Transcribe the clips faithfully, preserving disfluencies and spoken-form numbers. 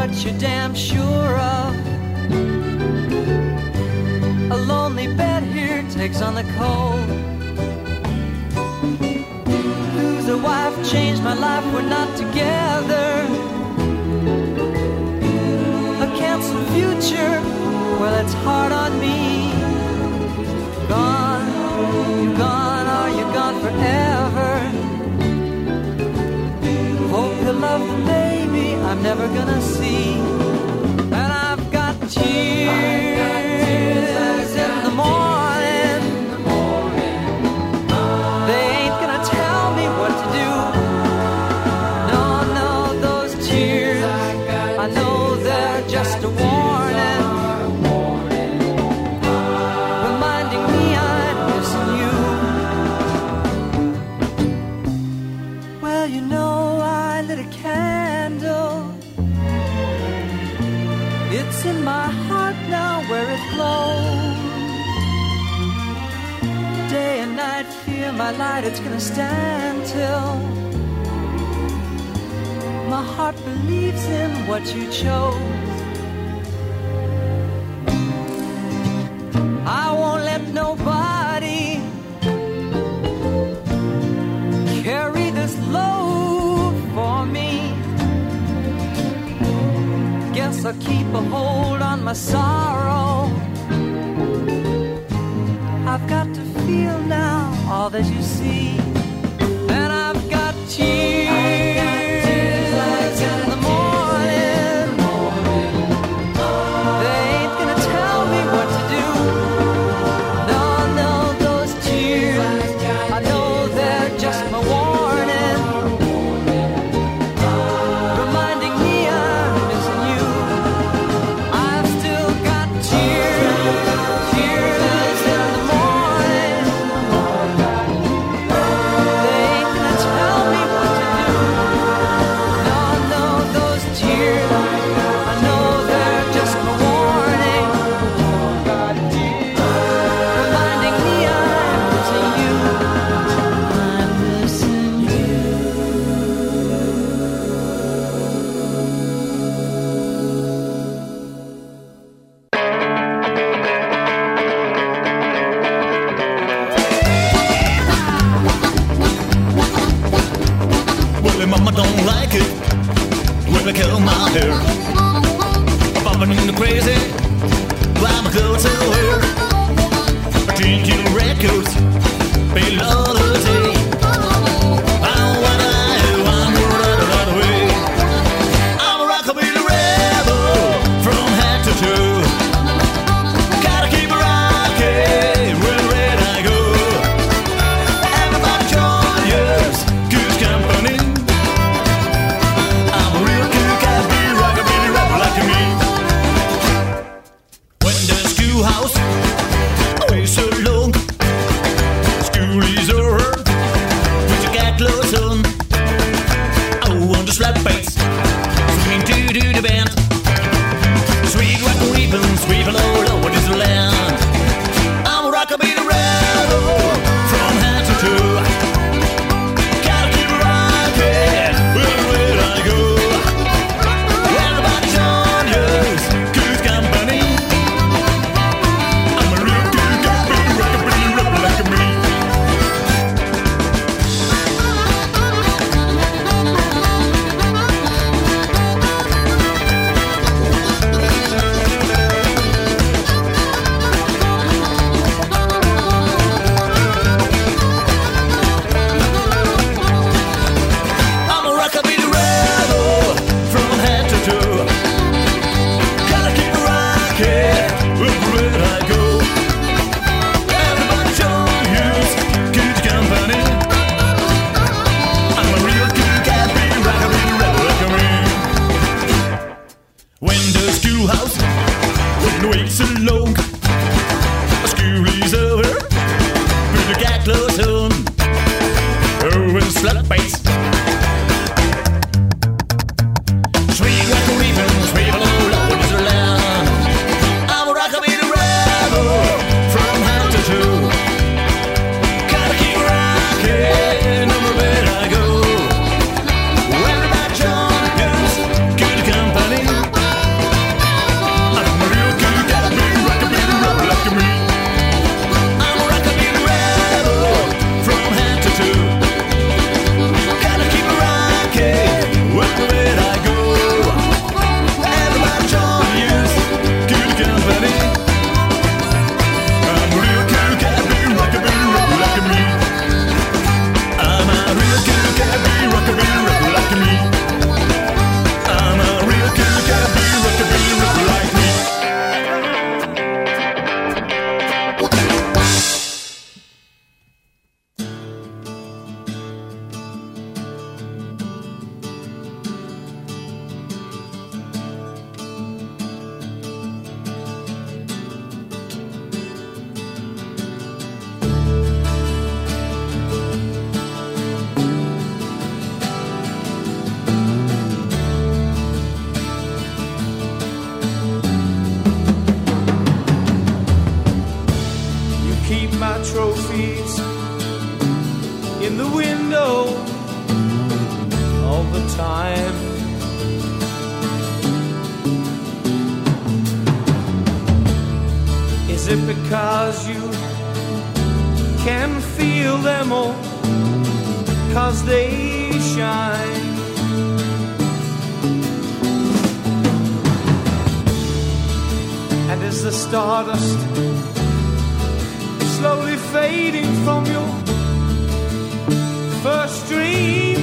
what you're damn sure of. A lonely bed here takes on the cold. Lose a wife, changed my life, we're not together. A canceled future, well it's hard on me. Gone, you're gone, are you gone forever? Hope you love the baby I'm never gonna see. And I've got tears in the morning. They ain't gonna tell me what to do. No, no, those tears, I know they're just a warning, reminding me I'm missing you. Well, you know I lit a candle. It's in my heart now where it glows. Day and night, fear my light, it's gonna stand till my heart believes in what you chose. I won't let nobody carry this load for me. Guess I'll keep a hold on my sorrow. I've got to feel now all that you see. And I've got tears in the morning. They ain't gonna tell me what to do. No, no, those tears, I know they're just my warning, reminding me I'm missing you. I've still got tears, tears in the morning. They ain't gonna tell me what to do. No, no, those tears, I know they're just my warning, reminding me I'm missing you. I'm missing you. Well, mama don't like it when I curl my hair. Bumping in the crazy, I'm a girl to her. Drinking records, melody. I wanna wander right away. I'm a rockabilly rebel from head to toe. Gotta keep it rocking wherever I go. Everybody join yours, good company. I'm a real cool cat, be rockabilly rebel like me. When the schoolhouse away so long, school is over, put your cat clothes on. Oh, on the slap bass, swing to do the band. Sweet rock and weeping, sweeping all over this land. I'm a rockabilly rebel from head to toe. Gotta keep it rocking wherever I go. Everybody join yours, good company. I'm a real good guy, rockabilly rebel like me. I'm a rockabilly rebel from head to toe. Gotta keep it rocking wherever I go. Everybody join yours, good company. I'm a real good cat, be rockabilly rebel like me. When the schoolhouse, when the week's so long, school is over, put the cat clothes on. Oh, and slap bass. Sweet rock and weeping, sweeping all over this land. I'm a rockabilly rebel from head to toe. Gotta keep rocking wherever I go. Everybody join yours, good company. it because you can feel them all, 'cause they shine. And as the stardust slowly fading from your first dream,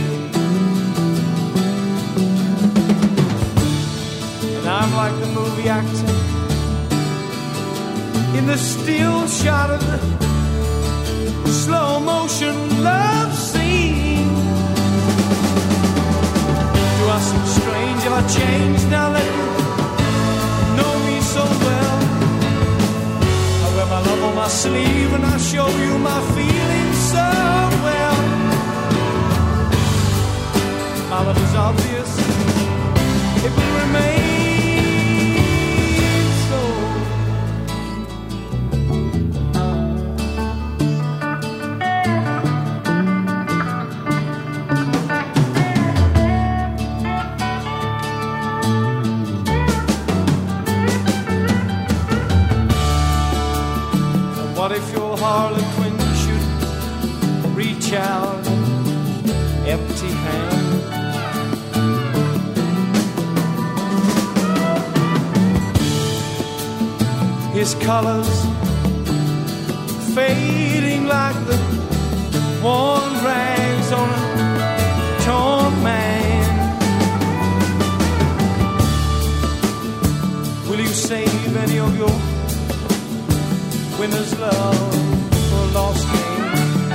and I'm like the movie actor in the still shot of the slow motion love scene. Do I seem strange if I change now that you know me so well? I wear my love on my sleeve and I show you my feelings so well. My love is obvious, it will remain so. What if your harlequin should reach out empty hand? His colors fading like the worn rags on a torn man. Will you save any of your winner's love for a lost man?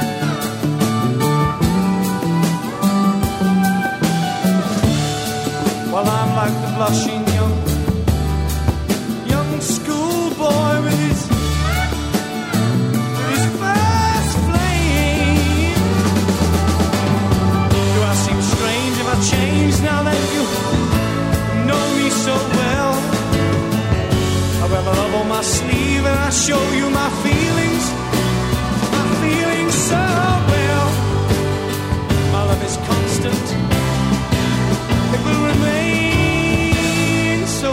While I'm like the blushing young young schoolboy with his with his first flame. Do I seem strange if I change now that you know me so well? I wear my love on my sleeve and I show you my feelings, my feelings so well. My love is constant, it will remain so.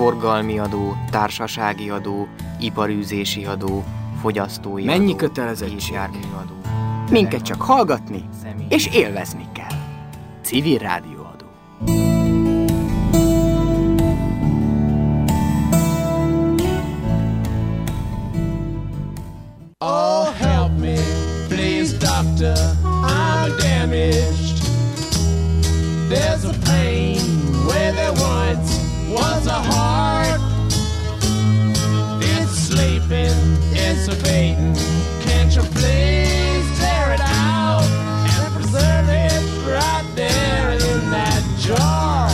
forgalmi adó, társasági adó, iparűzési adó, fogyasztói Mennyi adó, kötelezettség? járműadó. Minket csak hallgatni és élvezni kell. Civil rádióadó. Oh, help me, please, doctor, I'm damaged. There's a pain where there once was a heart. It's sleeping, it's a beating. Can't you please tear it out and preserve it right there in that jar?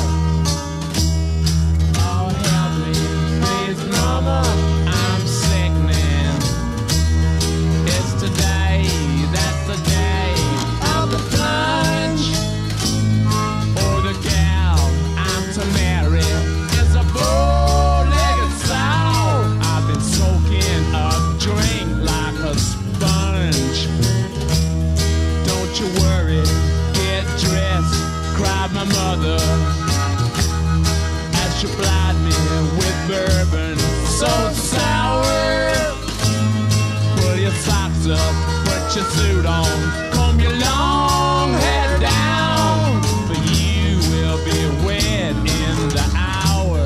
Oh, help me, please, mama, I'm sickening. It's today, that's the day of the plunge. Oh, the gal I'm to marry is a bow-legged sow. I've been soaking up drink like a sponge. Don't you worry, get dressed, cried my mother, as she plied me with bourbon so sour. Pull your socks up, put your suit on, comb your long hair down, for you will be wed in the hour.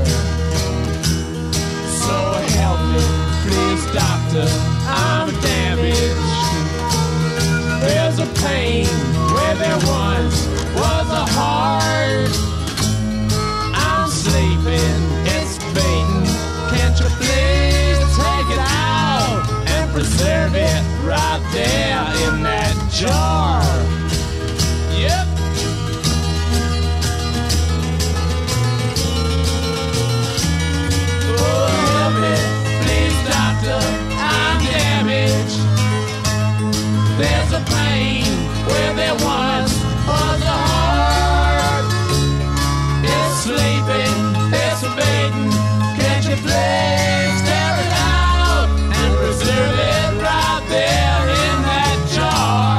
So help me, please, doctor, I'm damaged. There's a pain where there once was a heart. I'm sleeping, it's beating. Can't you please take it out and preserve it right there in that jar? Yep. Oh, help me, please, doctor, I'm damaged. There's a pain where there once was a heart. It's sleeping, it's beating. Can't you please tear it out and preserve it right there in that jar?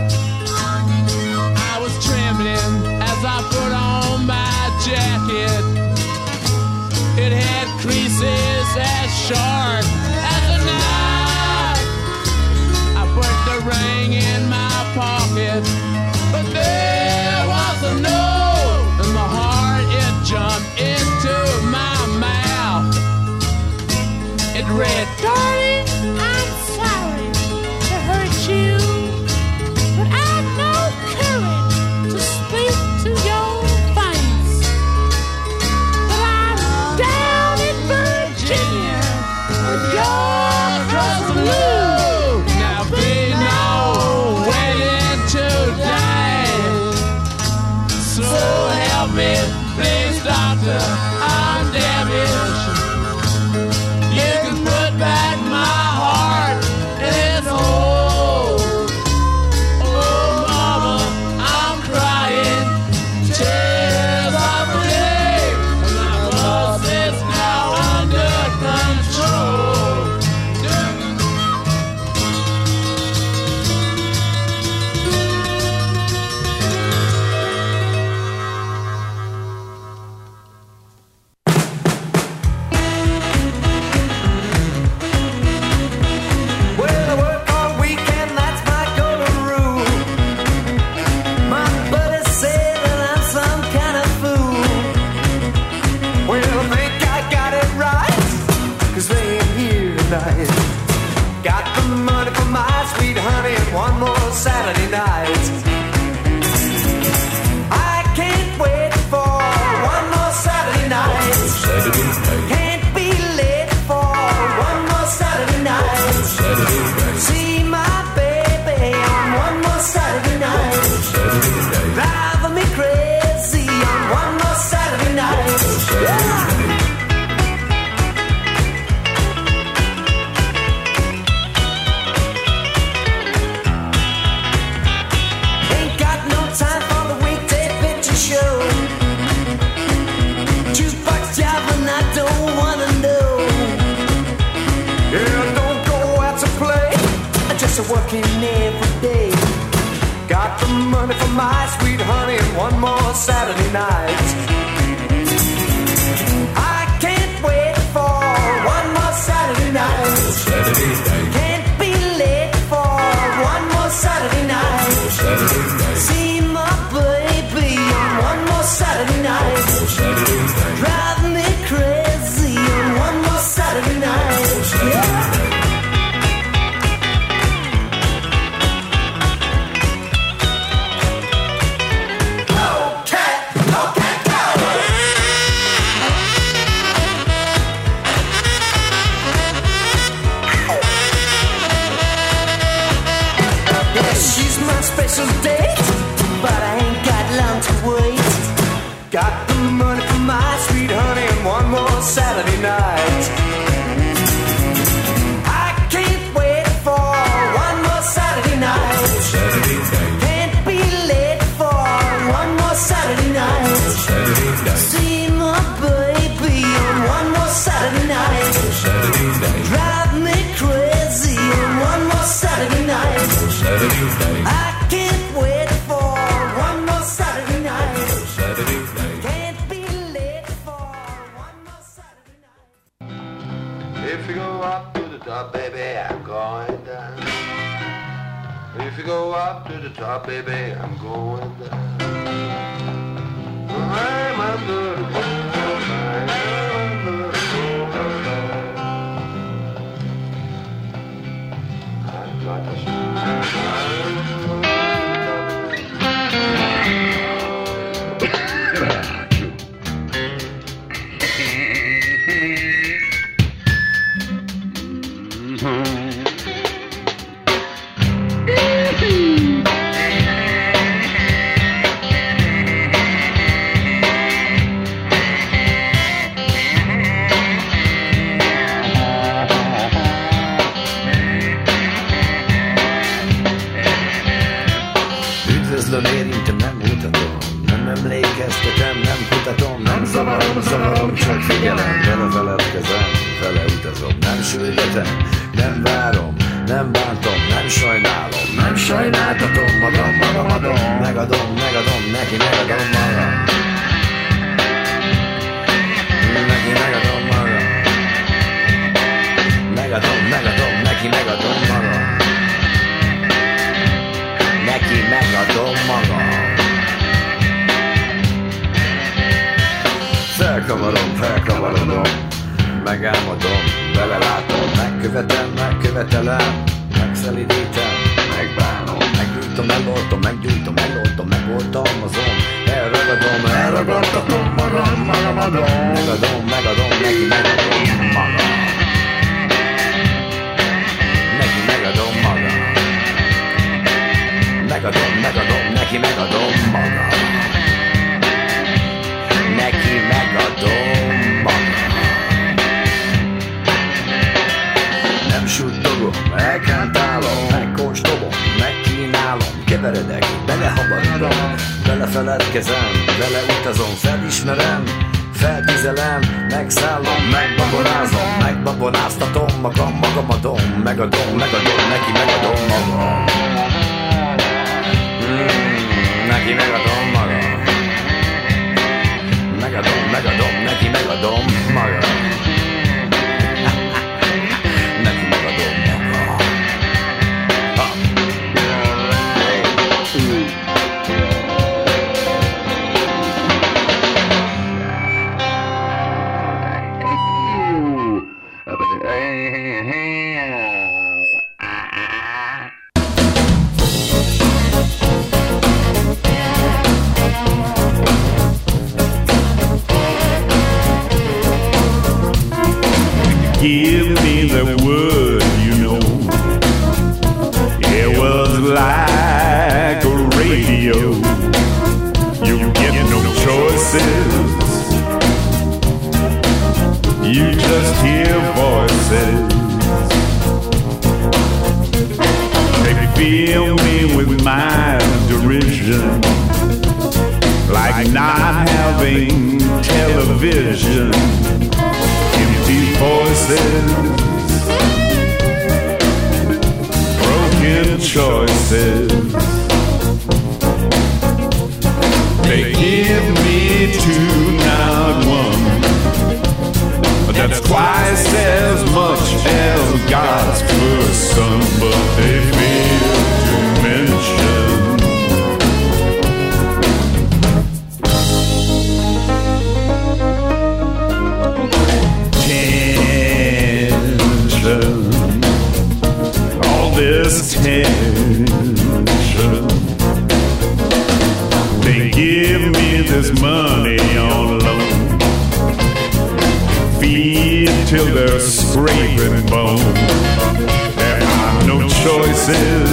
I was trembling as I put on my jacket. It had creases as sharp as a knife. I put the ring in my pocket, but there was a note in my heart. It jumped into my mouth. It read, Darling, I'm sorry to hurt you, but I've no courage to speak to your face. But I'm down in Virginia with your cousin Lou. now be no waiting to die. So help me, please, doctor, I'm damaged. You can put back my heart in its hole. Oh, mama, I'm crying tears of relief. My pulse is now under control. Well, I work all weekend, that's my golden rule. My buddies say that I'm some kind of fool. Well, I think I got it right, 'cause they ain't here tonight. Got the money for my sweet honey and one more Saturday night. I can't wait for one more Saturday night. Can't be late for one more Saturday night. See my baby on one more Saturday night. Driving me crazy on one more Saturday night. Yeah. Ain't got no time for the weekday picture show. Jukebox jiving, I don't wanna know. Yeah, don't go out to play. I'm just working every day. Got the money for my sweet honey and one more Saturday night. I can't wait Got the money for my sweet honey and one more Saturday night. I can't wait for one more Saturday night. Saturday night. Can't be late for one more Saturday night. Saturday night. See my baby on one more Saturday night. Saturday night. Drive me crazy on one more Saturday night. Saturday night. I can't wait for one more Saturday night. Saturday night. Can't be late for one more Saturday night. If you go up to the top, baby, I'm going down. If you go up to the top, baby, I'm going down. I'm under the ground. I'm under the ground. I'm not a Üdvözlöm, érintem, nem mutatom, nem emlékeztetem, nem kutatom, nem zavarom, zavarom, csak figyelem, vele feledkezem, vele utazom, nem sürgetem, nem várom, nem bántom, nem sajnálom, nem sajnáltatom, magam, magam adom, megadom, megadom, neki megadom magam. Neki megadom magam. Megadom, megadom, neki megadom magam. Neki megadom magam. Felkavarom, felkavarodom, megálmodom, belelátom, megkövetem, megkövetelem, megszelidítem, megbánom, meggyújtom, eloltom, meggyújtom, eloltom, megoltalmazom, elragadom, elragadtatom magam, magam adom, megadom, megadom, neki megadom magam. Neki megadom magam. Megadom, megadom, neki megadom magam. Neki megadom magam. Nem suttogom, elkántálom, megkóstolom, megkínálom, keveredek, belehabarodom, belefeledkezem, beleutazom, felismerem, feltizelem, megszállom, megbabonázom, megbabonáztatom magam, magam adom, megadom, megadom, neki megadom magam. Mm, neki megadom magam. Megadom, megadom, neki megadom magam. Neki megadom magam. Ha. Give me the word, you know. It was like a radio. You get no choices. You just hear voices. They fill me with my derision, like not having television. Empty voices, broken choices. They give me two, not one. That's twice as much as God's first son, but they fail to mention all this tension. They give me this money on loan, feed till they're scraping bone. There are no choices.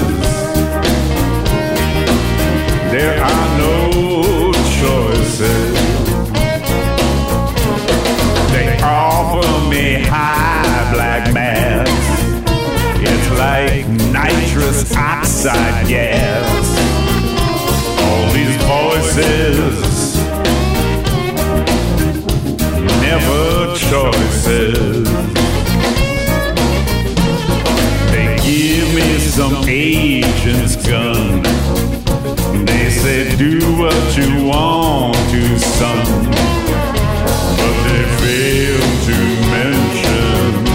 There are no choices. choices, never choices. They give me some agent's gun. They say do what you want to, son, but they fail to mention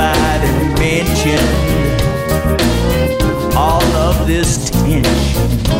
all of this tension.